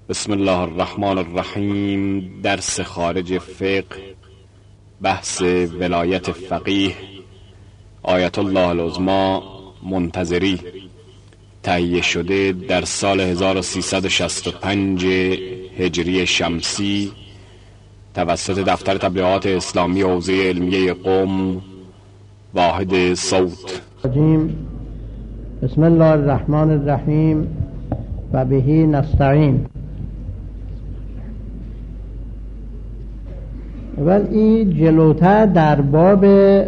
بسم الله الرحمن الرحیم. درس خارج فقه، بحث ولایت فقیه آیت الله العظمی منتظری، تهیه شده در سال 1365 هجری شمسی توسط دفتر تبلیغات اسلامی حوزه علمیه قم، واحد صوت. بسم الله الرحمن الرحیم و بهی نستعین. ولی جلوتر در باب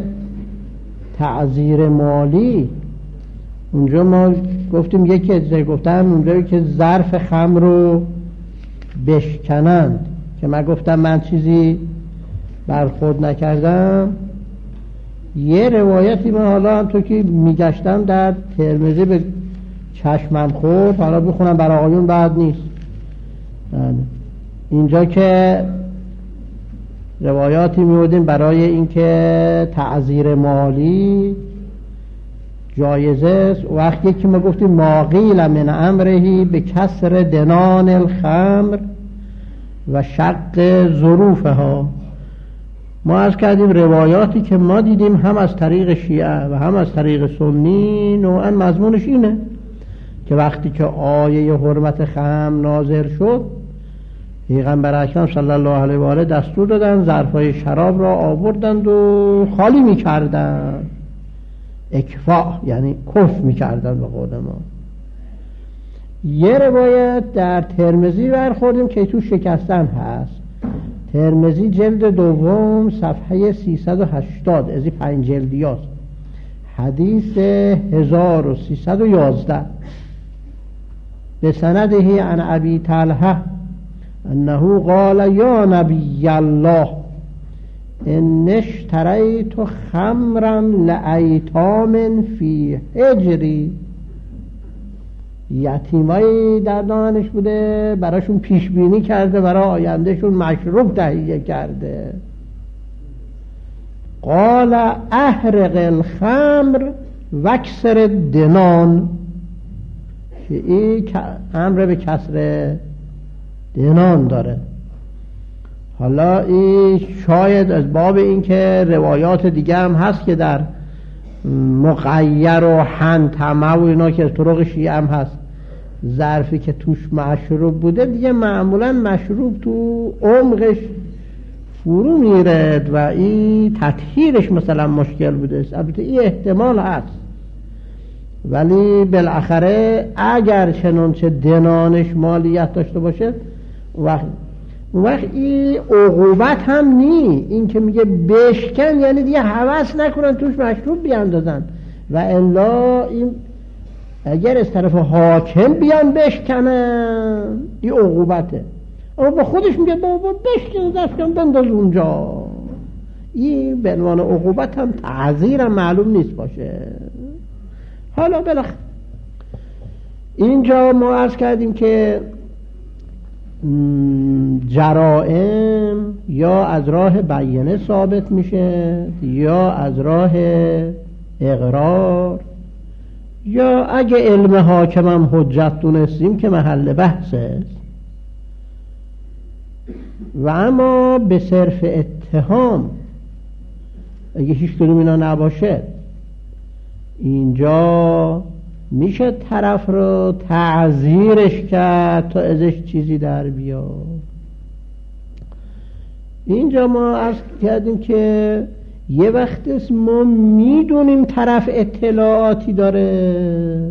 تعزیر مالی اونجا ما گفتیم اونجا که ظرف خمر رو بشکنند، که من گفتم من چیزی برخورد نکردم. یه روایتی من حالا هم تو که میگشتم در ترمذی به چشمم خورد، حالا بخونم برای آقایون بعد نیست. اینجا که روایاتی میودیم برای اینکه تعزیر مالی جایزه است. وقتی که ما گفتیم ما قیل من امرهی به کسر دنان الخمر و شق ظروفها، ما عرض کردیم روایاتی که ما دیدیم هم از طریق شیعه و هم از طریق سنی نوعا مضمونش اینه که وقتی که آیه حرمت خمر نازل شد، پیغمبر اکرم صلی الله علیه و آله دستور دادن ظرفای شراب را آوردند و خالی می‌کردند، اکفاء یعنی کف می‌کردند به قول ما. یه روایت در ترمذی برخوردیم که تو شکستن هست، ترمذی جلد دوم صفحه 380 از 5 جلدیاست، حدیث 1311 به سنده عن ابی طلحه انه قال یا نبی الله ان اشتریت خمرا لایتام فی حجری. یتیمایی در دامنش بوده، براشون پیش بینی کرده، برای آیندهشون مشروب تهیه کرده. قال احرق الخمر واکسر الدنان، که این امر به کسر دنان داره. حالا این شاید از باب این که روایات دیگه هم هست که در مغیر و حنتمه و اینا که طرق شیعه هم هست، ظرفی که توش مشروب بوده دیگه معمولا مشروب تو عمقش فرو میرد و این تطهیرش مثلا مشکل بوده. البته این احتمال هست، ولی بالاخره اگر چنانچه دنانش مالیت داشته باشه وقت این عقوبت هم نی. این که میگه بشکن یعنی دیگه هوس نکنن توش مشروب بیاندازن، و الا این اگر از طرف حاکم بیان بشکنن این عقوبته. اما با خودش میگه بابا بشکن دستکن بنداز اونجا، این به عنوان عقوبت هم تعزیر هم معلوم نیست باشه. حالا بالاخره اینجا ما عرض کردیم که جرائم یا از راه بیانه ثابت میشه یا از راه اقرار، یا اگه علم حاکم هم حجت دونستیم که محل بحث است. و اما به صرف اتهام اگه هیچ کدوم اینا نباشه، اینجا میشه طرف رو تعزیرش کرد تا ازش چیزی در بیاد. اینجا ما عرض کردیم که یه وقت ما میدونیم طرف اطلاعاتی داره،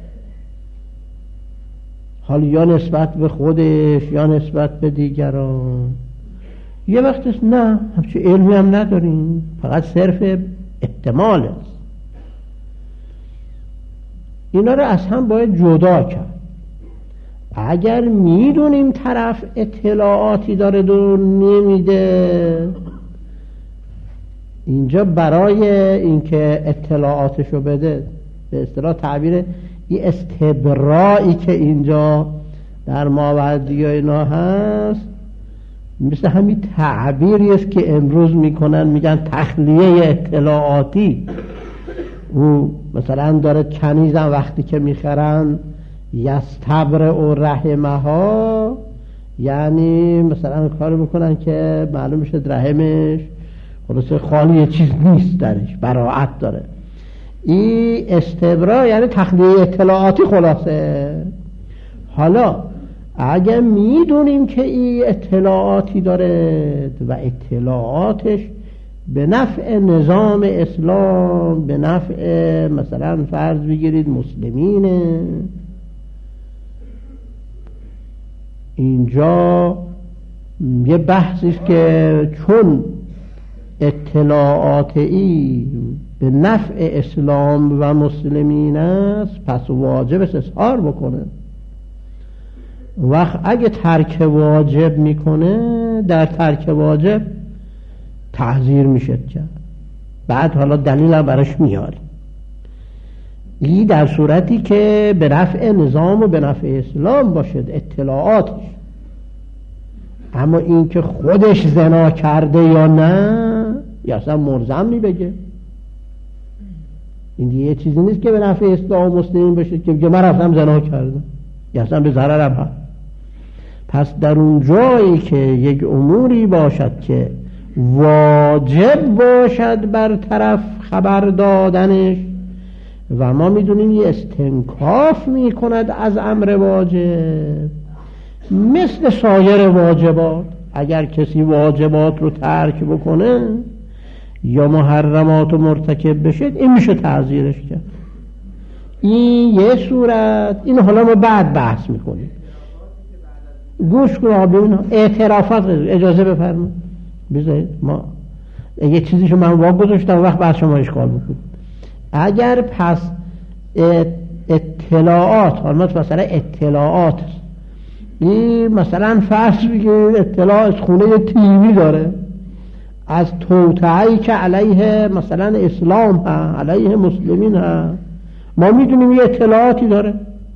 حال یا نسبت به خودش یا نسبت به دیگران، یه وقت نه همچه علمی هم نداریم، فقط صرف احتمال است. اینا رو از هم باید جدا کرد. اگر میدونیم طرف اطلاعاتی داره و نمیده، اینجا برای اینکه اطلاعاتشو بده، به اصطلاح تعبیر این استبرائی که اینجا در ماوردی و اینا هست، مثل همین تعبیری است که امروز میگن تخلیه اطلاعاتی. او مثلا داره کنیزم وقتی که میخرن یستبر و رحمها، یعنی مثلا کار بکنن که معلوم شد رحمش خلاصه خالی چیز نیست درش، براعت داره. این استبرا یعنی تخلیه اطلاعاتی خلاصه. حالا اگه میدونیم که این اطلاعاتی داره و اطلاعاتش به نفع نظام اسلام، به نفع مثلا فرض بگیرید مسلمینه، اینجا یه بحثیست که چون اطلاعاتی به نفع اسلام و مسلمین است پس واجب است اظهار بکنه. وقت اگه ترک واجب میکنه در ترک واجب تعذیر میشه کرد. بعد حالا دلیل هم براش میاری. این در صورتی که به نفع نظام و به نفع اسلام باشد اطلاعاتش. اما این که خودش زنا کرده یا نه یا اصلا ملزم نی بگه. این دیگه چیزی نیست که به نفع اسلام و مسلمین باشه که من رفتم زنا کردم یا اصلا به ضررم هست. پس در اون جایی که یک اموری باشد که واجب باشد بر طرف خبر دادنش و ما میدونیم یه استنکاف میکند از امر واجب، مثل سایر واجبات اگر کسی واجبات رو ترک بکنه یا محرمات رو مرتکب بشد این میشه تعزیرش کرد. این یه صورت. این حالا ما بعد بحث میکنیم. گوش کن ببین اعترافات اجازه بفرمایید بذارید ما یه چیزیشو من واقع گذاشتم وقت بعد شما اشکال بکنید. اگر پس اطلاعات حالا مثلا اطلاعات این مثلا فرض بگیرید اطلاع از خونه تیوی داره از توطئه‌ای که علیه مثلا اسلام ها علیه مسلمین ها، ما میدونیم یه اطلاعاتی داره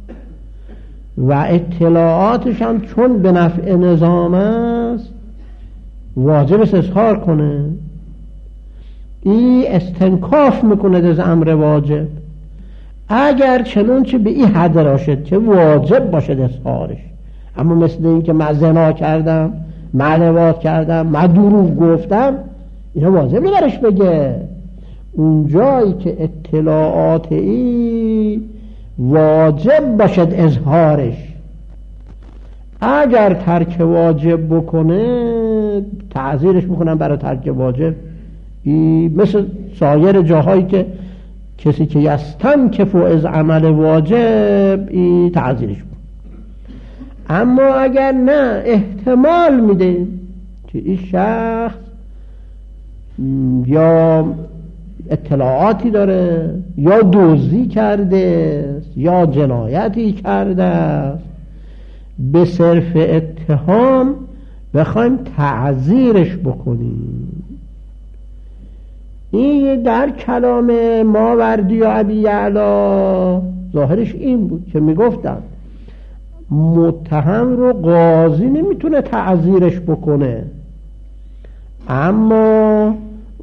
و اطلاعاتش هم چون به نفع نظام است واجب است اظهار کنه. این استنکاف میکنه از امر واجب اگر چنانچه به این حد راشد که واجب باشد اظهارش. اما مثل این که من زنا کردم، من لواط کردم، من دروغ گفتم، اینا واجب نگرش بگه. اون جایی که اطلاعاتی واجب باشد اظهارش، اگر ترک واجب بکنه تعزیرش میکنن برای ترک واجب. مثل سایر جاهایی که کسی که یستنکف از عمل واجب تعزیرش میکنه. اما اگر نه احتمال میده که این شخص یا اطلاعاتی داره یا دزدی کرده یا جنایتی کرده است، به صرف اتهام بخوایم تعزیرش بکنیم. این در کلام ماوردی و ابی یعلا ظاهرش این بود که میگفتن متهم رو قاضی نمیتونه تعزیرش بکنه، اما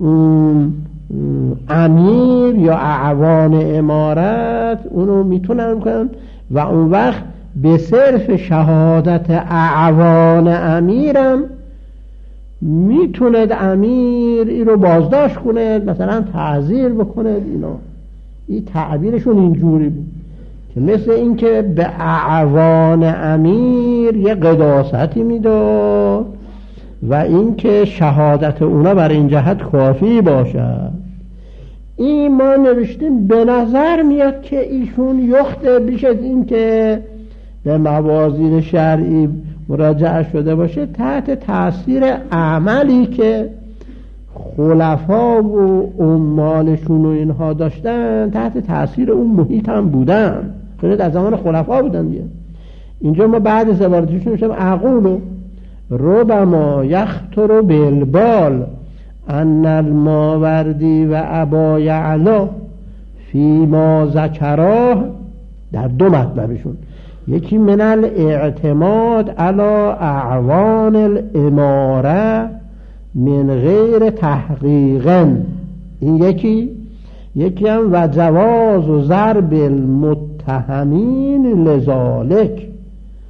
امیر یا اعوان امارت اونو میتونن کنن و اون وقت به صرف شهادت اعوان امیرم میتوند امیر این رو بازداشت کنه، مثلا تعزیر بکنه. اینا این تعبیرشون اینجوری بود که مثل این که به اعوان امیر یه قداستی میداد و این که شهادت اونا بر این جهت کافی باشد. این ما نوشتیم به نظر میاد که ایشون یخته بیش از این که به موازین شرعی مراجعه شده باشه تحت تاثیر عملی که خلفا و عمالشون و اینها داشتن، تحت تاثیر اون محیط هم بودن. خیلی از زمان خلفا بودن دیگه. اینجا ما بعد از عبارتشون میشم اقولو ربما یخطر بالبال ان الماوردی و ابا یعلا فی ما ذکراه، در دو مطلبشون، یکی من الاعتماد علی اعوان الاماره من غیر تحقیق، این یکی هم و جواز و ضرب المتهمین لذالک،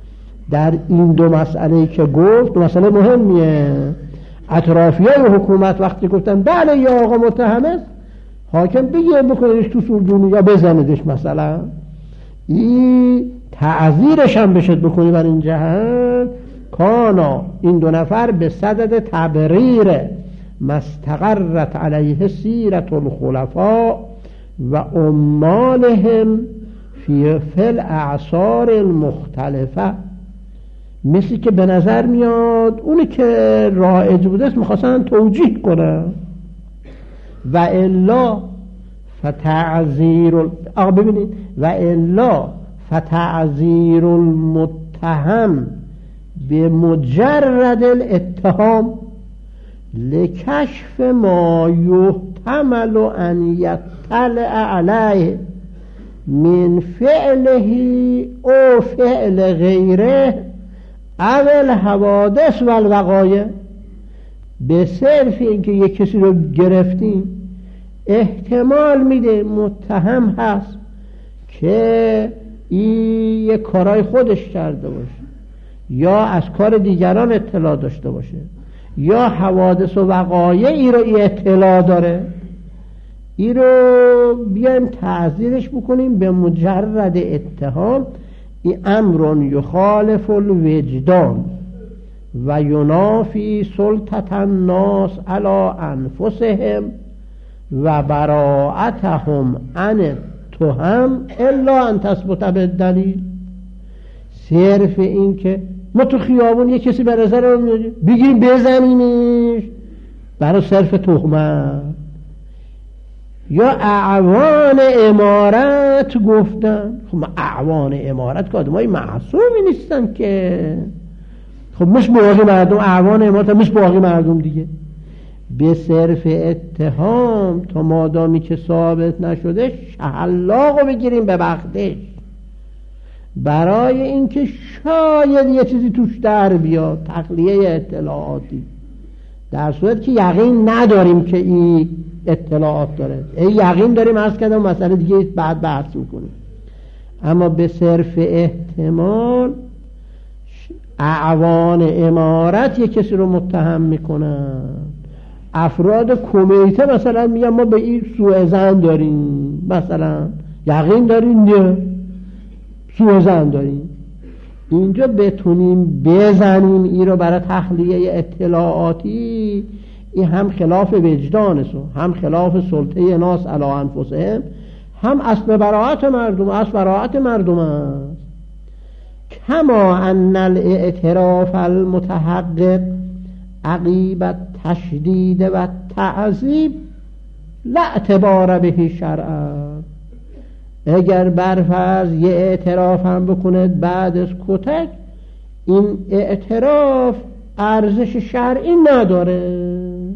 در این دو مسئله که گفت، دو مسئله مهمیه. اطرافیای حکومت وقتی گفتن بله یا آقا متهم است، حاکم بگه بکنیدش تو سورجونی یا بزندش مثلا، این تعذیرش هم بشد بکنی بر این جهت. کانا این دو نفر به صدد تبریر مستقرت علیه سیرت الخلفاء و عمالهم فی الاعصار المختلفه، مثل که به نظر میاد اونی که رایج بوده است میخواستن توجیه کنن. و الا فتعذیر ببینید، و الا فتعذیر المتهم به مجرد الاتهام لکشف ما یحتمل ان یطلع علیه من فعله او فعل غیره او الحوادث و الوقایع. به صرف اینکه یک کسی رو گرفتیم احتمال میده متهم هست که این یک کارای خودش کرده باشه یا از کار دیگران اطلاع داشته باشه یا حوادث و وقایعی رو ای اطلاع داره، ای رو بیایم تعذیرش بکنیم به مجرد اتهام. این امر یخالف الوجدان و ینافی سلطة الناس علی انفسهم و براءتهم عن التهم الا ان تثبت بالدلیل. صرف این که ما تو خیابون یه کسی به نظر رو بگیم بزنیمش برای صرف تهمت، یا اعوان امارت گفتن. خب اعوان امارت که آدمای معصومی نیستن که، خب مثل باقی مردم، اعوان امارت مثل باقی مردم دیگه. به صرف اتهام تا مادامی که ثابت نشده شهلاقو بگیریم به وقتش، برای اینکه شاید یه چیزی توش در بیاد، تخلیه اطلاعاتی، در صورت که یقین نداریم که این اطلاعات داره. یقین داریم عرض کردم مسئله دیگه بعد بحث میکنیم. اما به صرف احتمال اعوان امارت یک کسی رو متهم میکنن، افراد کمیته مثلا میگن ما به این سوء ظن داریم، مثلا یقین داریم نه سوء ظن داریم. اینجا بتونیم بزنیم این رو برای تخلیه اطلاعاتی، این هم خلاف وجدان است، هم خلاف سلطه ناس علی انفسهم، هم اصل براءت مردم، اصل براءت مردم است. کما ان الاعتراف المتحقق عقیب التشدید و تعذیب لا اعتبار به شرعا. اگر برفرض یه اعتراف هم بکند بعد از کتک، این اعتراف ارزش شرعی نداره.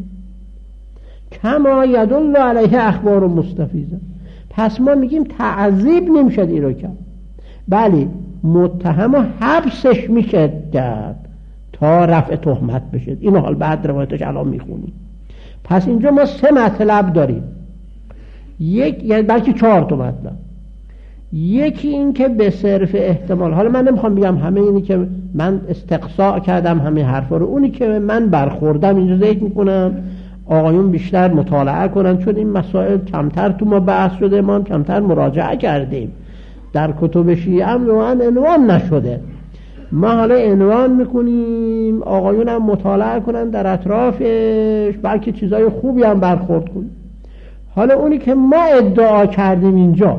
کما یدل علیه اخبار مستفیضه. پس ما میگیم تعذیب نمیشد این رو کرد، بله متهم و حبسش میشد کرد تا رفع تهمت بشه. اینو حال بعد روایتش الان میخونیم. پس اینجا ما 3 مطلب داریم، یک یعنی بلکه 4 تا مطلب. یکی این که به صرف احتمال، حالا من نمیخوام بگم همه اینی که من استقصاء کردم همه حرفا رو، اونی که من برخوردم اینجا ذکر میکنم، آقایون بیشتر مطالعه کنن، چون این مسائل کمتر تو ما بحث شده، ما هم کمتر مراجعه کردیم، در کتب شیعه هم عنوان نشده. ما حالا عنوان میکنیم، آقایون هم مطالعه کنن در اطرافش، بلکه چیزای خوبی هم برخورد کنیم. حالا اونی که ما ادعا کردیم اینجا،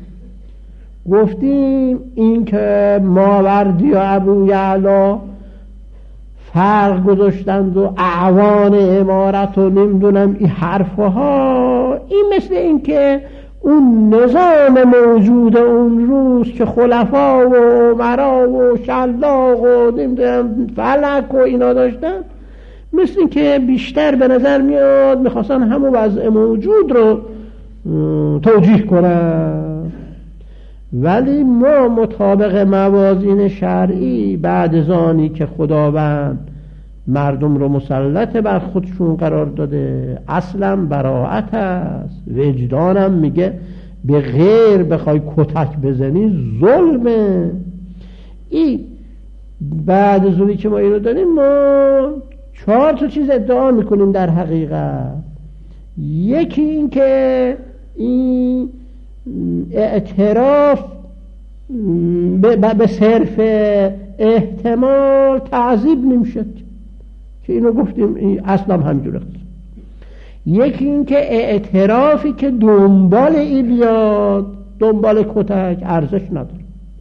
گفتیم این که ماوردی و ابو یعلا فرق گذاشتند و اعوان امارت و نمیدونم این حرفها، این مثل این که اون نظام موجود اون روز که خلفا و عمرا و شلاق و نمیدونم فلک و اینا داشتن، مثل این که بیشتر به نظر میاد میخواستن همون وضع موجود رو توجیه کنن. ولی ما مطابق موازین شرعی بعد از آنی که خداوند مردم رو مسلط بر خودشون قرار داده، اصلا براءت است، وجدانم میگه به غیر بخوای کتک بزنی ظلمه. این بعد از اونی که ما اینو داریم، ما 4 تا چیز ادعا میکنیم در حقیقت. یکی این که این اعتراف به صرف احتمال تعذیب نمیشد که اینو گفتیم، این اصلا همجوره. یکی این که اعترافی که دنبال این بیاد، دنبال کتک، ارزش نداره.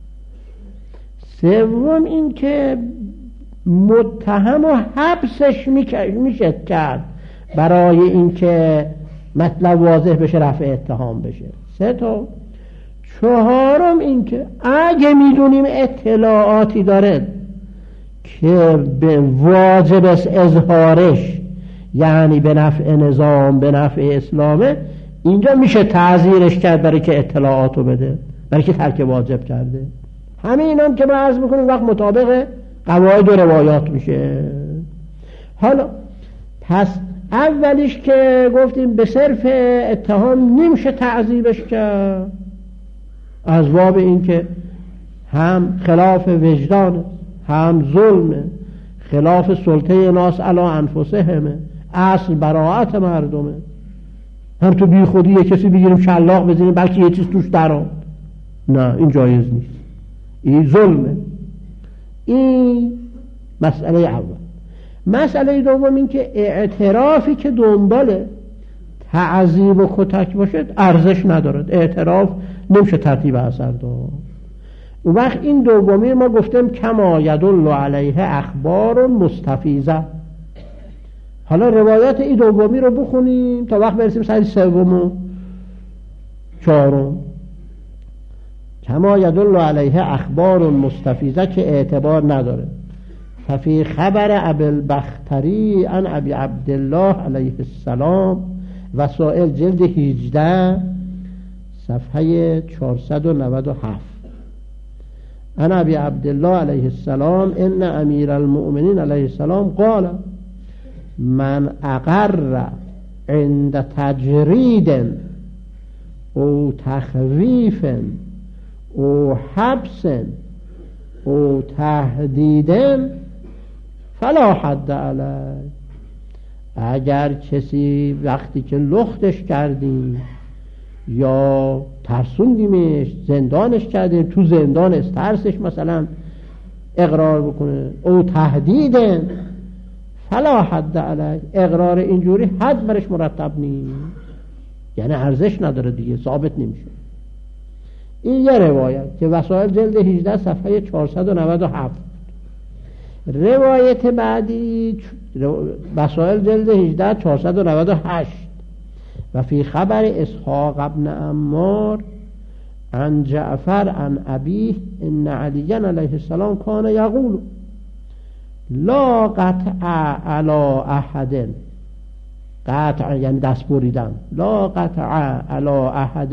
سوم این که متهم و حبسش میشه کرد برای این که مطلب واضح بشه، رفع اتهام بشه. 3 تا. 4م این که اگه میدونیم اطلاعاتی داره که به واجب است اظهارش، یعنی به نفع نظام، به نفع اسلامه، اینجا میشه تعزیرش کرد برای که اطلاعاتو بده، برای که ترک واجب کرده. همین هم که ما عرض میکنیم وقت مطابق قواعد و روایات میشه. حالا پس اولیش که گفتیم به صرف اتهام نمیشه تعذیبش کرد، از باب این که هم خلاف وجدانه، هم ظلمه، خلاف سلطه ناس علی انفسهمه، اصل براءت مردمه. هم تو بی خودی یه کسی بگیریم شلاق بزنیم بلکه یه چیز توش درآمد، نه، این جایز نیست، این ظلمه. این مسئله اول. مسئله دوم این که اعترافی که دنباله تعذیب و کتک باشد ارزش ندارد، اعتراف نمیشه ترتیب اثر داد. اون وقت این دومی ما گفتیم کما یدل علیه اخبار مستفیضه. حالا روایات این دومی رو بخونیم تا وقت برسیم سر 3 و 4. کما یدل علیه اخبار مستفیضه که اعتبار نداره. ففی خبر ابی البختری عن ابی عبدالله علیه السلام، وسائل جلد 18 صفحه 497. عن ابی عبدالله علیه السلام ان امیر المؤمنین علیه السلام قال من اقر عند تجرید او تخویف او حبس او تهدید فلا حد علیه. اگر کسی وقتی که لختش کردیم یا ترسوندیمش، زندانش کردیم، تو زندان است، ترسش مثلا اقرار بکنه، او تهدید فلا حد علیه، اقرار اینجوری حد برش مرتب نیست، یعنی ارزش نداره دیگه، ثابت نمیشه. این یه روایت که وسائل جلد 18 صفحه 497. روایت بعدی وسائل جلد 18 498. و فی خبر اسحاق ابن عمار عن جعفر عن ابیه ان علی علیه السلام کان یقول لا قطع علی احد، قطع یعنی دست بریدن، لا قطع علی احد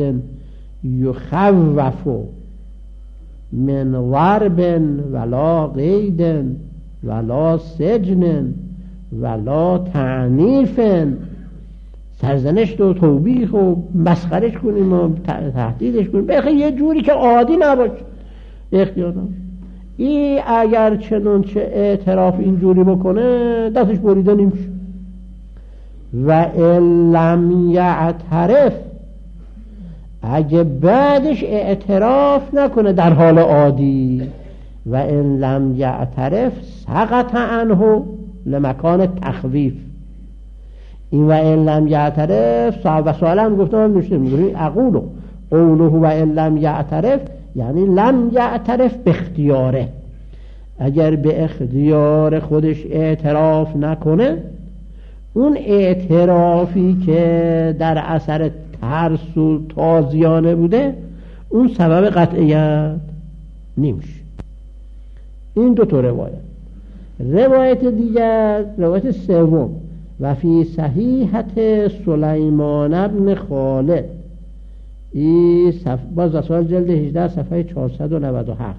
یخوف من ضرب ولا قید ولا سجن ولا تعنیف. سرزنش و توبیخ و مسخرش کنیم و تهدیدش کنیم، بخیر یه جوری که عادی نباشه، اختیار نباشه. این اگر چنانچه اعتراف اینجوری بکنه دستش بریده نمیشه. و ان لم یعترف، اگه بعدش اعتراف نکنه در حال عادی، و ان لم یعترف سقط عنه لمکان تخویف. این و ان لم یعترف صاحب وسائل هم گفتم میگه اقول قوله و ان لم یعترف یعنی لم یعترف به اختیاره، اگر به اختیار خودش اعتراف نکنه، اون اعترافی که در اثر ترس و تازیانه بوده اون سبب قطعیت نمیشه. این 2 تا روایت دیگر، روایت سوم و فی صحیحت سلیمان بن خالد، این باز وسائل جلد 18 صفحه 497.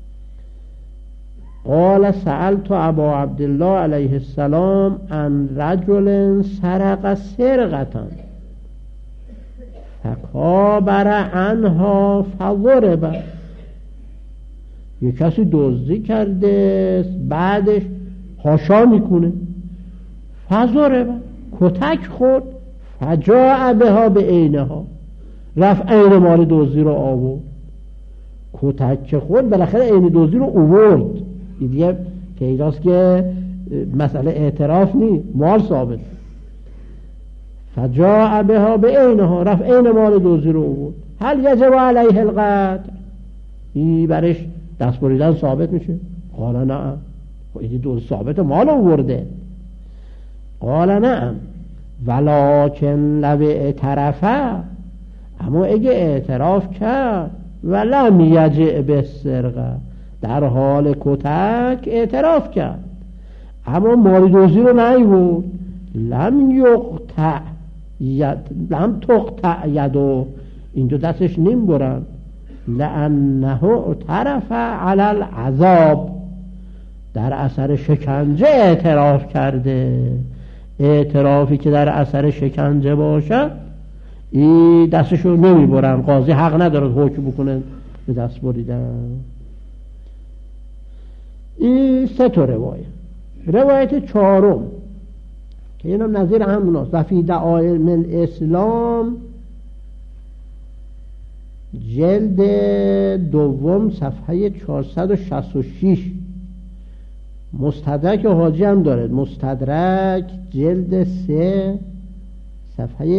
قال سألت ابا عبدالله علیه السلام عن رجل سرق سرقة فکابر عنها فضرب یه کسی دزدی کرده بعدش حاشا میکنه، فضرب کتک خورد، فجاء بها به عینها، رفت عین مال دزدی رو آورد. کتک خورد بالاخره عین دزدی رو آورد، دیگه پیداست که مسئله اعتراف نیست، مال ثابت. فجاء بها به عینها، رفت عین مال دزدی رو آورد. هل یجب علیه القتل؟ این برش دست بریدن ثابت میشه؟ قال نعم. این دزد ثابت مال آورده. قال نعم ولکن لو اعترفه، اما اگه اعتراف کرد، ولم یجع بالسرقه، در حال کتک اعتراف کرد اما مال دزدی رو نیورد، لم تقطع یدو، این دو دستش نیم برن، لانه اعترف علی العذاب، در اثر شکنجه اعتراف کرده. اعترافی که در اثر شکنجه باشه این دستشو نمیبرن، قاضی حق نداره حکم بکنه به دست بریدن. این سه تا روایت چهارم که اینم نظیر همون است، وفی دعائم الاسلام جلد دوم صفحه 466، مستدرک حاجی هم داره، مستدرک جلد 3 صفحه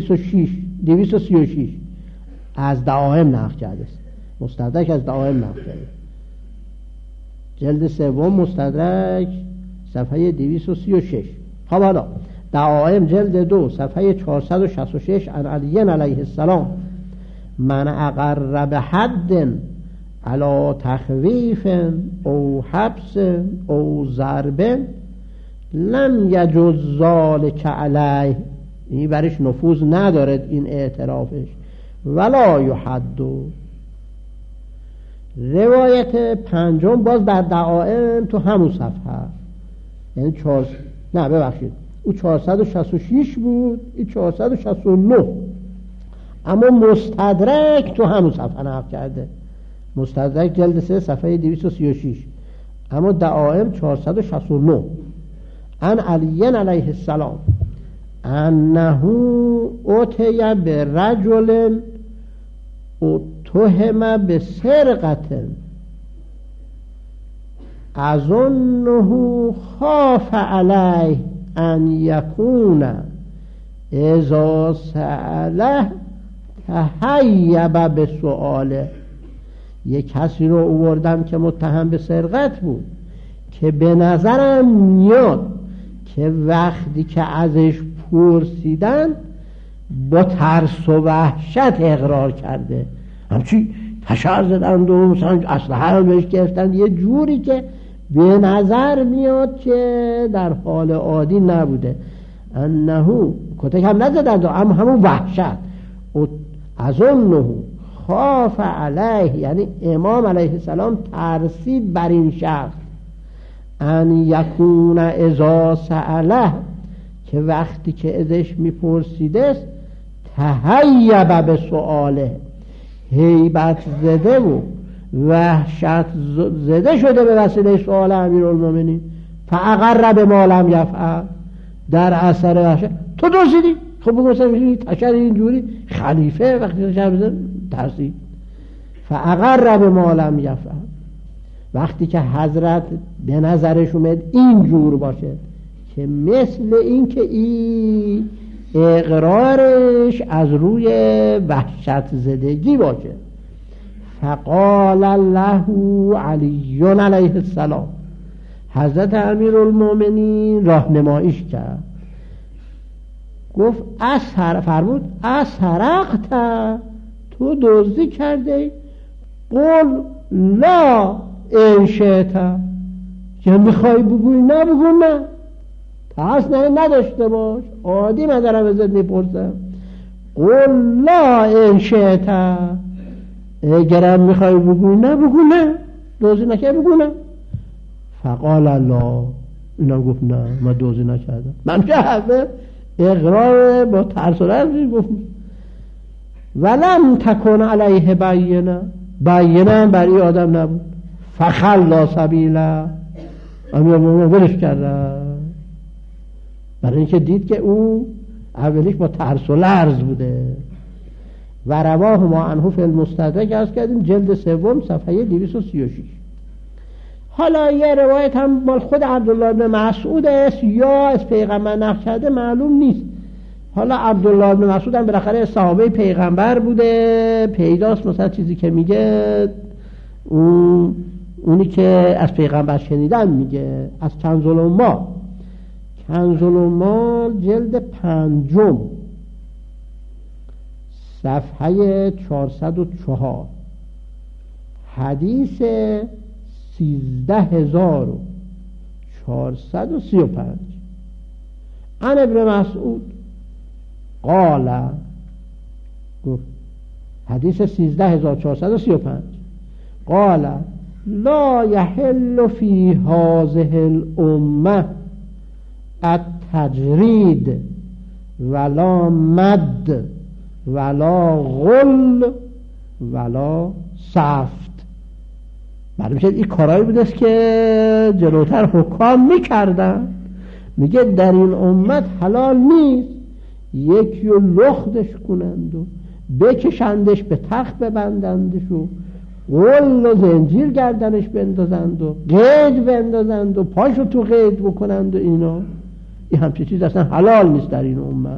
236 از دعائم نقل کرده است. مستدرک از دعائم نقل کرده، جلد 3 مستدرک صفحه 236. خب حالا دعائم جلد 2 صفحه 466 عن علی علیه السلام من اقر بحد علی تخویف او حبس او ضرب لم یجوز ذلک علیه، این برش نفوذ ندارد این اعترافش، ولا یحد. روایت پنجم باز در دعائم تو همون صفحه، یعنی او 466 بود، این 469، اما مستدرک تو همون صفحه نقل کرده، مستدرک جلد 3 صفحه 236، اما دعائم 469. عن علی علیه السلام انه اتی برجل اتهم بسرقة اظنه خاف علیه ان یکون اذا سأله تهیب بسؤاله. یک کسی رو آوردم که متهم به سرقت بود که به نظرم میاد که وقتی که ازش پرسیدن با ترس و وحشت اقرار کرده، همچی تشعر زدند و مثلا اسلحه رو بهش گرفتند یه جوری که به نظر میاد که در حال عادی نبوده. انه کتک هم نزدند اما همون وحشت، اظنه خاف علیه، یعنی امام علیه السلام ترسید بر این شخص، ان یکون اذا سأله، که وقتی که ازش میپرسیده تهیب به سؤاله، هیبت زده و وحشت زده شده به وسیله سؤال امیرالمومنین، فاقر به ما لم یفعل، در اثر وحشت تو دزدیدی. خب مثلا تشر اینجوری خلیفه وقتی تشر بزن ترسید، فاقر به ما لم یفعل، وقتی که حضرت به نظرش اومد اینجور باشه که مثل این که این اقرارش از روی وحشت زدگی باشه، فقال له علی علیه السلام، حضرت امیرالمومنین راهنماییش کرد، گفت فرمود اسرقت، تو دزدی کرده؟ قل لا ان شئت، که میخوای بگوی نه بگو نه، ترس نداشته باش، عادی من دارم ازت میپرسم. قل لا ان شئت، اگرم میخوای بگوی نه بگو نه، دزدی نکردی بگو نه. فقال لا، اینا گفت نه من دزدی نکردم. من که همه اقرار با ترس و رنج گفت. ولم تکن علیه بینه، بینه برای آدم نبود. فخلا سبیله، امیرالمومنین ولش کردن، برای اینکه دید که او اولیش با ترس و لرز بوده. و رواه ما عنه فی المستدرک عرض کردیم جلد 3 صفحه 236. حالا یه روایت هم مال خود عبدالله بن مسعود است یا از پیغمبر نقل کرده معلوم نیست. حالا عبدالله بن مسعود هم بالاخره صحابه پیغمبر بوده، پیداست مثلا چیزی که میگه اونی که از پیغمبر شنیدن میگه. از کنز الاموال جلد 5 صفحه 404 حدیث 13435 عن ابن مسعود قال، حدیث 13435 قال لا يحل في هذه الامه التجرید ولا مد ولا غل ولا سفت. معلوم شد این کارهایی بوده است که جلوتر حکام میکردن. میگه در این امت حلال نیست یکی رو لختش کنند و بکشندش به تخت ببندندش و غل و زنجیر گردنش بندازند و قید بندازند و پاشو تو قید بکنند و اینا. این همچه چیز اصلا حلال نیست در این امت.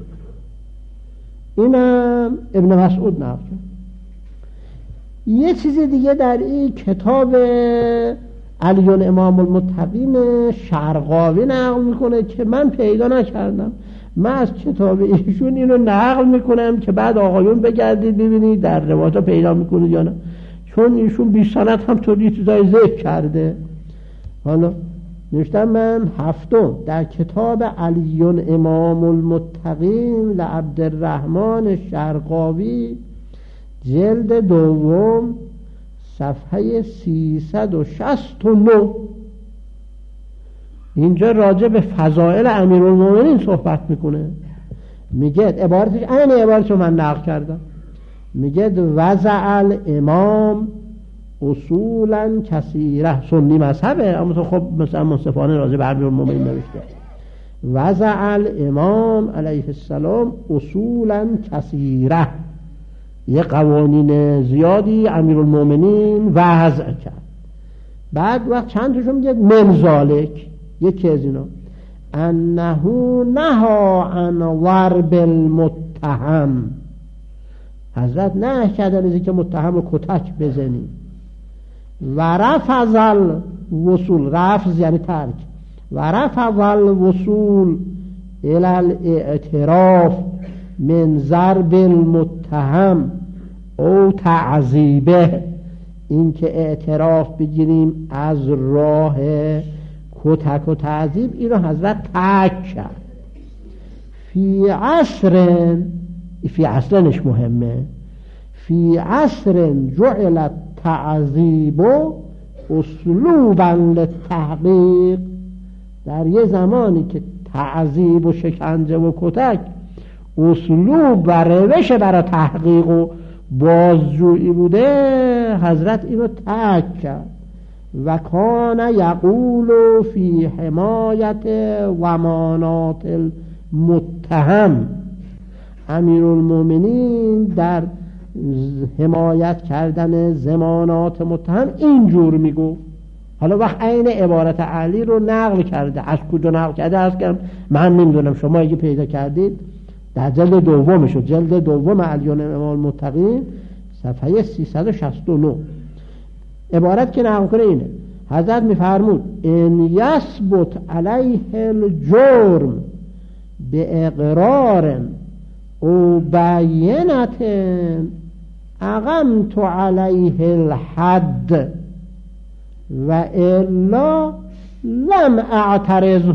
اینم ابن مسعود نقل کرد. یه چیز دیگه در این کتاب علی امام المتقین شرقاوی نقل میکنه که من پیدا نکردم. من از کتاب ایشون اینو نقل میکنم که بعد آقایون بگردید ببینید در روایات پیدا میکنید یا نه، چون ایشون 20 سنت هم طوری چیزای ذکر کرده. حالا نوشتم من 7 در کتاب علی امام المتقین لعبدالرحمن شرقاوی جلد 2 صفحه 369 اینجا راجع به فضائل امیرالمومنین صحبت میکنه. میگه عبارتش این عبارتشو من نقل کردم. میگه وضع الامام اصولا کثیره، سنی مذهبه اما خب مثلا منصفانه راجع به امیرالمومنین نوشته. وضع الامام علیه السلام اصولا کثیره، یه قوانین زیادی امیرالمومنین وضع کرد. بعد وقت چند تاشون میگه من ذالک، یکی از اینا انه نها عن ضرب المتهم، حضرت نه کردن از که متهم رو کتک بزنی. و رفض الوصول، رفض یعنی ترک، و رفض الوصول الى الاعتراف من ضرب المتهم او تعذیبه، این که اعتراف بگیریم از راه کتک و تعذیب، اینو حضرت ترک کرد. فی عصرنش مهمه، فی عصر جعل تعذیب اسلوبا للتحقیق، در یه زمانی که تعذیب و شکنجه و کتک اسلوب و روش برای تحقیق و بازجویی بوده، حضرت اینو ترک کرد. و کان یقول فی حمایت ضمانات المتهم، امیرالمومنین در حمایت کردن ضمانات متهم اینجور میگو. حالا وقت عین عبارت علی رو نقل کرده، از کجا نقل کرده از که من نمیدونم، شما اگه پیدا کردید در جلد 2 شد، جلد 2 علی امام المتقین صفحه 369 عبارت که نقل کنه اینه. حضرت میفرمود ان یثبت علیه الجرم به اقرار او بینت اقمت علیه الحد و الا لم اعترضه.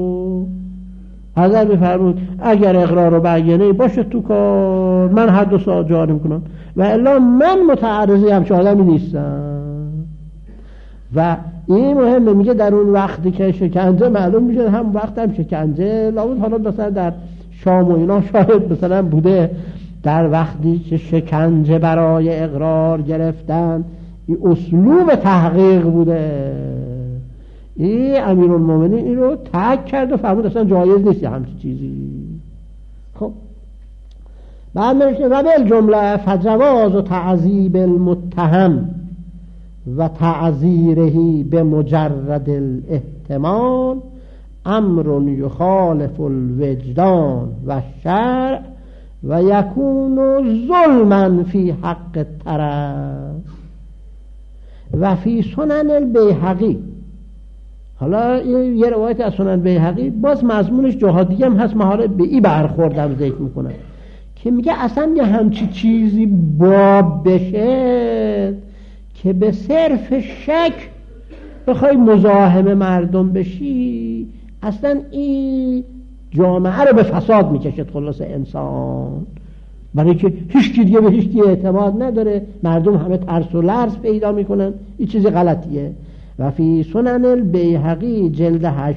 حضرت میفرمود اگر اقرار و بیانه باشه تو کار، من حد و ساعت جاری میکنم، و الا من متعرضی همچه آدمی نیستم. و این مهمه، میگه در اون وقتی که شکنجه معلوم میشه، هم وقت هم شکنجه لابد حالا مثلا در شام و اینا شاید مثلا بوده، در وقتی که شکنجه برای اقرار گرفتن این اسلوب تحقیق بوده. این امیرالمومنین این رو ترک کرد و فرمود اصلا جایز نیست همچین چیزی. خب بعد نوشته و بالجمله فجواز و تعذیب المتهم و تعذیره به مجرد الاحتمال امر یخالف الوجدان و الشرع و یکون ظلما فی حق الطرف و فی سنن البیهقی. حالا یه روایت از سنن بیهقی باز مضمونش جاها دیگه هم هست، حالا به این برخوردم ذکر میکنم که میگه اصلا یه همچی چیزی باب بشه که به صرف شک بخوای مزاحم مردم بشی، اصلا این جامعه رو به فساد میکشد. خلاصه انسان برای که هیچ دیگه به هیچ اعتماد نداره، مردم همه ترس و لرز پیدا میکنن، این چیزی غلطیه. و فی سنن البیهقی جلد 8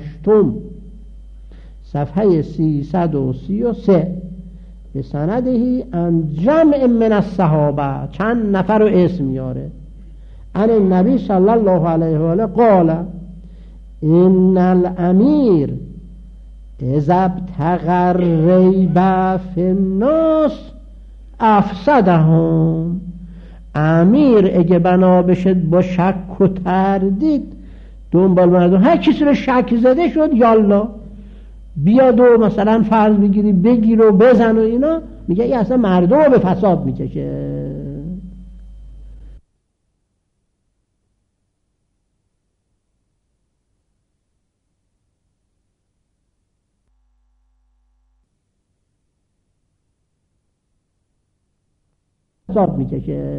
صفحه 333 به سندهی ان جمع من الصحابه، چند نفر رو اسم میاره، ان النبی صلی الله علیه و آله قال ان الامیر اذا ابتغى الریب فی الناس افسدهم. امیر اگه بنا بشد با شک و تردید دنبال مردم، هر کسی رو شک زده شد یالا بیاد و مثلا فرض بگیری بگیر و بزن و اینا، میگه این اصلا مردم رو به فساد میکشه. فساد میکشه.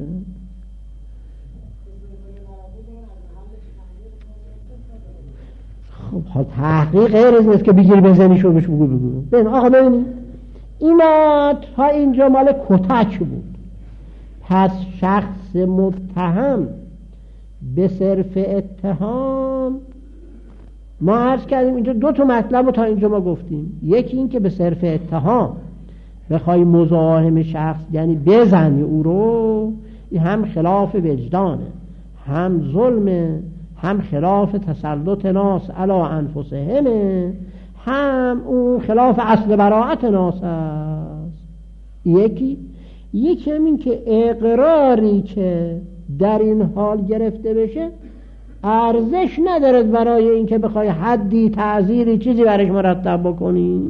خب تحقیق غیر از نیست که بگیر بزنی شو بهش بگو. ببین آقا ببینید اینا تا اینجا مال کتک بود. پس شخص متهم به صرف اتهام، ما عرض کردیم اینجا 2 مطلب رو تا اینجا ما گفتیم. یکی این که به صرف اتهام بخوای مزاحم شخص یعنی بزنی او رو، این هم خلاف وجدانه، هم ظلمه، هم خلاف تسلط ناس علی انفسهم، هم اون خلاف اصل براءت ناس است. یکی همین که اقراری که در این حال گرفته بشه ارزش نداره برای اینکه بخوای حدی تعزیری چیزی برش مرتب بکنی.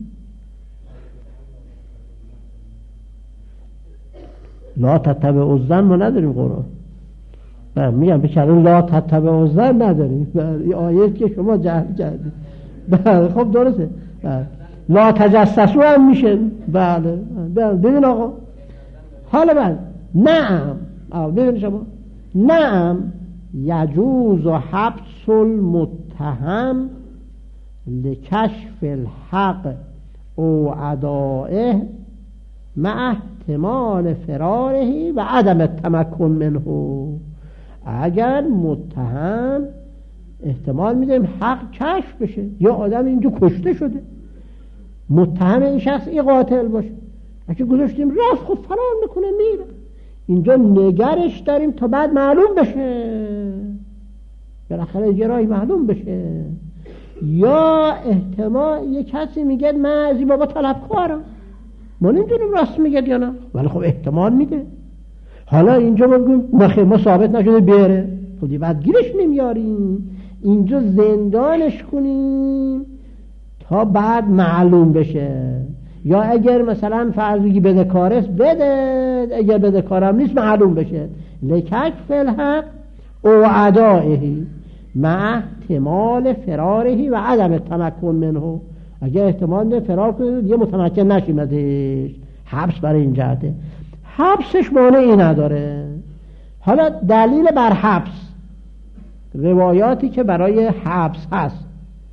لا تتبع الظن ما نداریم قرآن، میگم بچرون لا تتبع الظن نداریم، این آیه که شما جهل کردید. بله خب درسته. لا تجسسوا هم میشه. بله ببین آقا حالا بله نعم ببین شما نعم یجوز حبس المتهم لکشف الحق او ادائه مع احتمال فراره و عدم التمکن منه. اگر متهم احتمال میدیم حق کشف بشه، یا آدم اینجا کشته شده، متهم این شخص این قاتل باشه، اگه گذاشتیم رفت خب فرار میکنه میره، اینجا نگرش داریم تا بعد معلوم بشه، بالاخره یه راهی معلوم بشه. یا احتمال یه کسی میگه من از این بابا طلبکارم، ما نمیدونیم راست میگه یا نه، ولی خب احتمال میده. حالا اینجا ما ثابت نشده بره، خودی بعد گیرش نمیاریم، اینجا زندانش کنیم تا بعد معلوم بشه. یا اگر مثلا فرضی بدهکارست بده، اگر بدهکارم نیست معلوم بشه. لکشف الحق او ادائه مع احتمال فراره و عدم التمکن منه. اگر احتمال نه فرار کنه دیگه متمکن نشیم ازش، حبس برای این جهته. حبسش مانعی نداره. حالا دلیل بر حبس، روایاتی که برای حبس هست،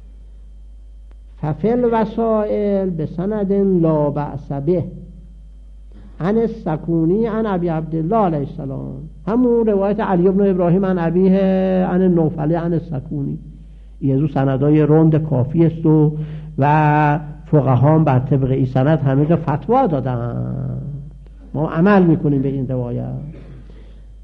ففل وسائل به سند لا بأس به عن السکونی عن ابی عبدالله علیه السلام، همون روایت علی بن ابراهیم عن ابیه عن النوفلی عن السکونی، یه سندای روند کافی است و فقهان بر طبق این سند همه جا فتوا دادن، ما عمل میکنیم به این روایت.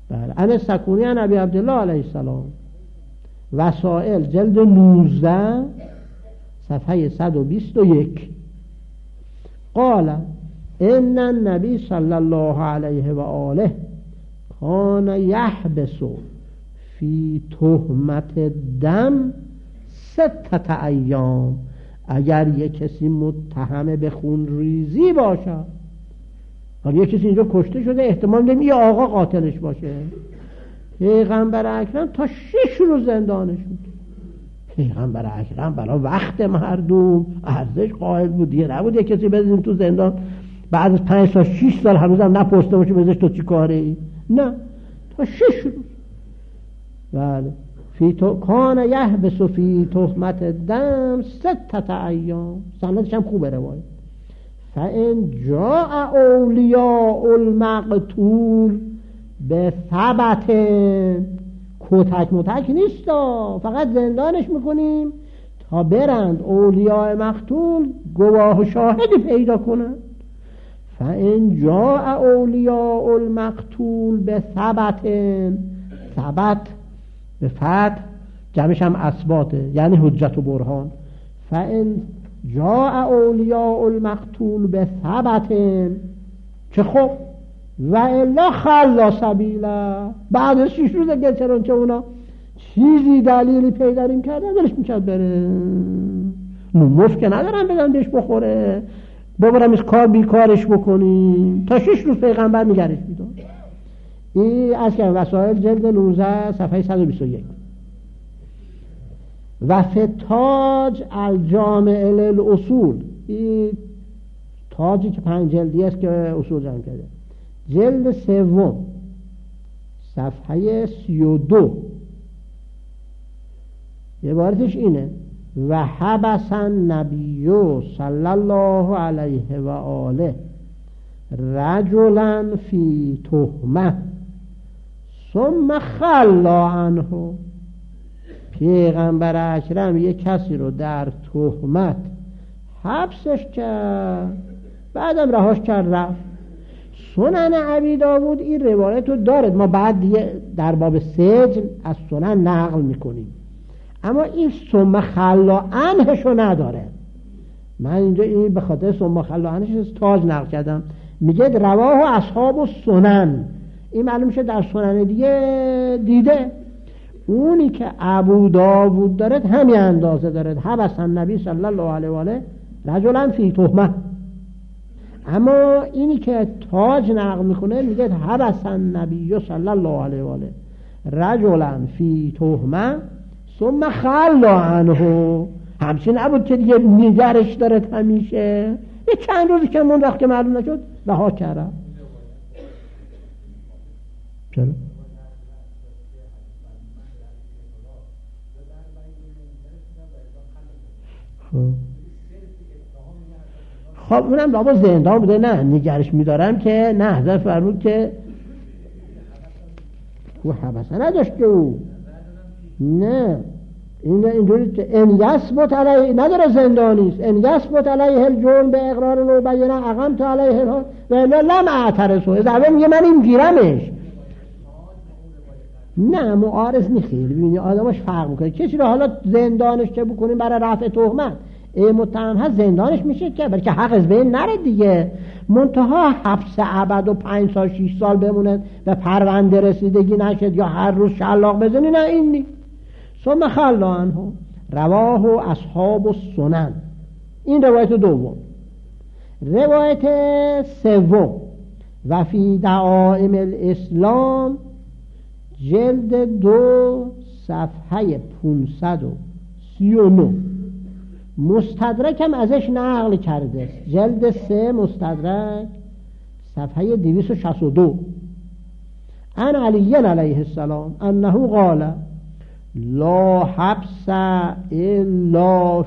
بله. ان سکونی عن ابی عبدالله علیه السلام، وسائل جلد 19 صفحه 121. قال ان النبی صلی الله علیه و آله کان یحبس فی تهمت دم 6 ایام. اگر یک کسی متهم به خون ریزی باشه، اگر یک کسی اینجا کشته شده، احتمال داریم یه آقا قاتلش باشه، پیغمبر اکرم تا 6 روز زندانش بود. پیغمبر اکرم برای وقت مردم ارزش قائل بود دیگه، نبود یک کسی بزنیم تو زندان بعد از 5 تا 6 سال هنوزم نپرسیده باشه بزنش تو چی کاره ای، نه، تا 6 روز. بله. کان یحبس فی تهمت دم 6 ایام. سندش هم خوبه روایت. فان جاء اولیاء المقتول به ثبت، کتک متک نیست، فقط زندانش میکنیم تا برند اولیاء مقتول گواه و شاهدی پیدا کنند. فان جاء اولیاء المقتول به ثبت، ثبت به فتح جمعش هم اثباته، یعنی حجت و برهان. فان جاء اولیاء المقتول به ثبت، چه خب، و الا خلا سبیلا، بعد از 6 روز اگه چرانچه اونا چیزی دلیلی پیدا کردن دلش میکرد بره، مفت که ندارن بدن بهش بخوره، ببرم از کار بیکارش بکنیم. تا 6 روز پیغمبر نگرش میداد. این از که وسائل جلد 19 صفحه 121. و فتاج الجامع للاصول، این تاجی که 5 جلدی است که اصول جمع کرده، جلد 3 صفحه 32. عبارتش اینه: و حبس النبی صلی الله علیه و آله رجلا فی تهمه ثم خلا عنه. پیغمبر اکرم یک کسی رو در تهمت حبسش کرد، بعدم رهاش کرد رفت. سنن ابی داود این روایت رو دارد، ما بعد دیگه در باب سجن از سنن نقل میکنیم، اما این ثم خلا عنهش رو نداره. من اینجا این به خاطر ثم خلا عنهش از تاج نقل کردم. میگه رواه اصحاب السنن، این معلوم میشه در سنن دیگه دیده. اونی که ابو داود دارد همین اندازه دارد: حبس النبی صلی الله علیه و آله رجلا فی تهمه. اما اینی که تاج نقل میکنه میگه حبس النبی صلی الله علیه و آله رجلا فی تهمه ثم خلا عنه. همچین نبود که دیگه نگرش دارد همیشه، یه چند روزی که من وقت که معلوم نشد رها کردم. چرا؟ خب اونم بابا زندان بوده، نه نگرش میدارم که نه، حضرت فرمود که او حبسه نداشت که او نه اینجوری که ان یثبت علیه نداره زندانیست، ان یثبت علیه الجرم به اقرار لو بینه اقمت علیه الحد و الا لم اعترض. از اول میگه من این گیرمش، نه معارض نیخیل. ببینی آدماش فرق میکنه. کسی رو حالا زندانش که بکنیم برای رفع تهمت، متهم هست زندانش میشه که برای که حق از بین نره دیگه، منتها حبس ابد و 5 سال 6 سال بمونه به پرونده رسیدگی نشد یا هر روز شلاق بزنی، نه این نیست. ثم خلا عنه رواه اصحاب السنن. این روایت دوم. روایت سوم: و فی دعائم الاسلام جلد 2 صفحه 539. مستدرک هم ازش نقل کرده، جلد 3 مستدرک صفحه 262. عن علی علیه السلام انه قال لا حبس الا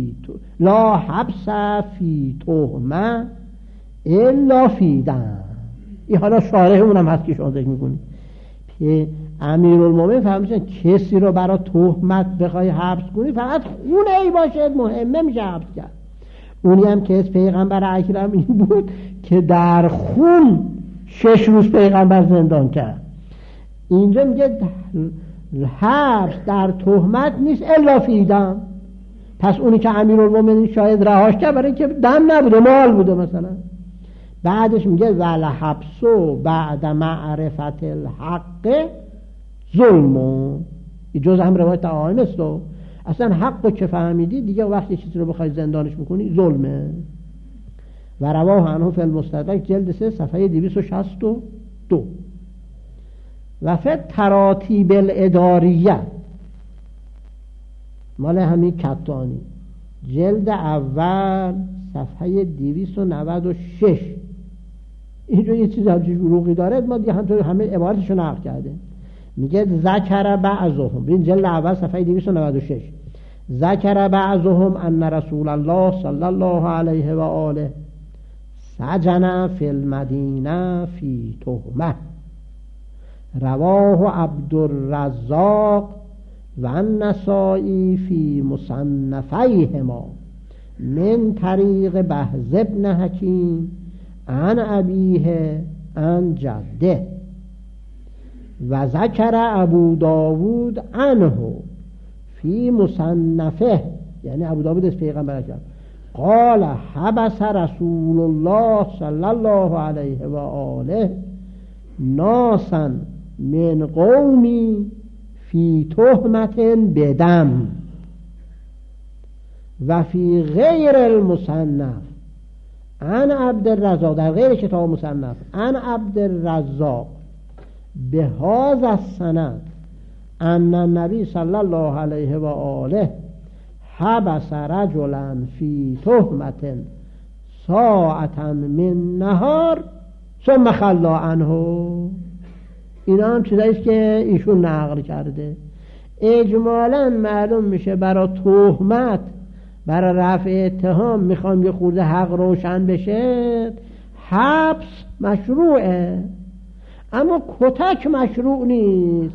فی تهمه الا فی دم. این حالا شارح اونم هست که شما ذکر میکنید. امیرالمومنین فرمودن کسی رو برای تهمت بخوای حبس کنی فقط خون ای باشه مهمه میشه حبس کرد. اونی هم که از پیغمبر اکرم این بود که در خون 6 روز پیغمبر زندان کرد. اینجا میگه حبس در تهمت نیست الا فی دم. پس اونی که امیرالمومنین شاید رهاش کرد برای که دم نبوده، مال بوده مثلا. بعدش میگه ول حبس بعد معرفت الحق ظلم. این جز هم روایت آقایان است. اصلا حق که فهمیدی دیگه وقتی چیزی رو بخوای زندانش میکنی ظلمه. و رواه عنه فی المستدرک جلد 3 صفحه 262. و فی تراتیب الاداریه مال همین کتانی جلد اول صفحه 296. اینجا یه چیز همچین شروعی داره، ما دیگه همطور همه عبارتشو نقل کرده. میگه ذکر بعضهم، ببین جلد اول صفحه 296. ذکر بعضهم ان رسول الله صلی الله علیه و آله سجن فی المدینه فی تهمه. رواه عبدالرزاق و النسائی فی مصنفیهما من طریق بهز بن حکیم عن ابیه عن جده. و ذکر ابو داود عنه فی مصنفه، یعنی ابو داود از پیغمبر کرد، قال حبس رسول الله صلی الله علیه و آله ناسا من قومی فی تهمت بدم. و فی غیر المصنف عن عبدالرزاق، در غیر کتاب مصنف، عن عبدالرزاق به هذا السند ان النبی صلی الله علیه و آله حبس رجلا فی تهمت ساعتا من نهار ثم خلا عنه. اینا هم چیزاییست که ایشون نقل کرده. اجمالا معلوم میشه برای تهمت، برای رفع اتهام میخوام یه خورده حق روشن بشه، حبس مشروعه، اما کتک مشروع نیست.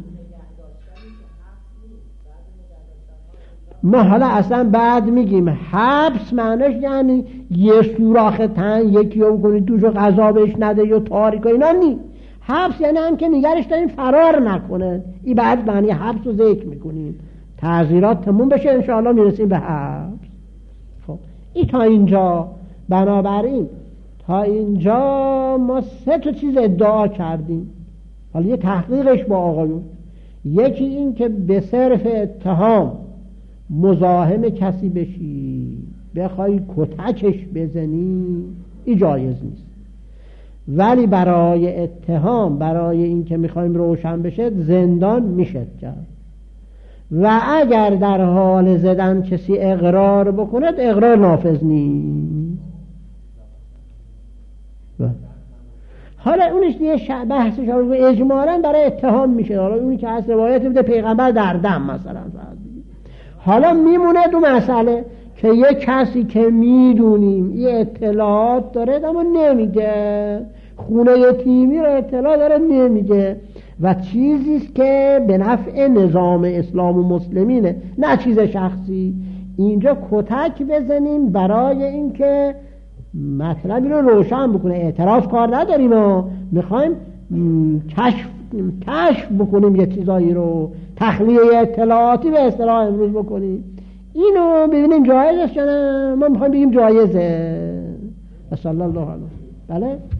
ما حالا اصلا بعد میگیم حبس معنیش یعنی یه سوراخ تن یکی رو کنید توشو غذا بهش نده یا تاریک و اینا نی. حبس یعنی هم که نگرش داریم فرار نکنه. این بعد معنی حبس رو ذکر میکنیم، تعزیرات تموم بشه انشاءالله میرسیم به حبس. خب این تا اینجا. بنابراین تا اینجا ما 3 چیز ادعا کردیم. حالا یه تحقیقش با آقایون. یکی این که به صرف اتهام مزاحم کسی بشی بخوای کتکش بزنی این جایز نیست، ولی برای اتهام، برای این که میخوایم روشن بشه زندان میشه کرد. و اگر در حال زدن کسی اقرار بکند اقرار نافذ نیست. حالا اونش دیگه بحثش اجمالا برای اتهام میشه. حالا اونی که از روایت بده پیغمبر در دم مثلا. حالا میمونه دو مسئله که یه کسی که میدونیم یه اطلاعات داره اما نمیگه، خونه یتیمی رو اطلاع داره نمیگه و چیزیست که به نفع نظام اسلام و مسلمینه، نه چیز شخصی. اینجا کتک بزنیم برای اینکه مطلبی رو روشن بکنه. اعتراض کار نداریم و میخوایم کشف بکنیم یه چیزایی رو، تخلیه اطلاعاتی به اصطلاح امروز بکنیم. اینو ببینیم جایز است یا نه. ما میخوایم بگیم جایزه. صلی الله علیه. بله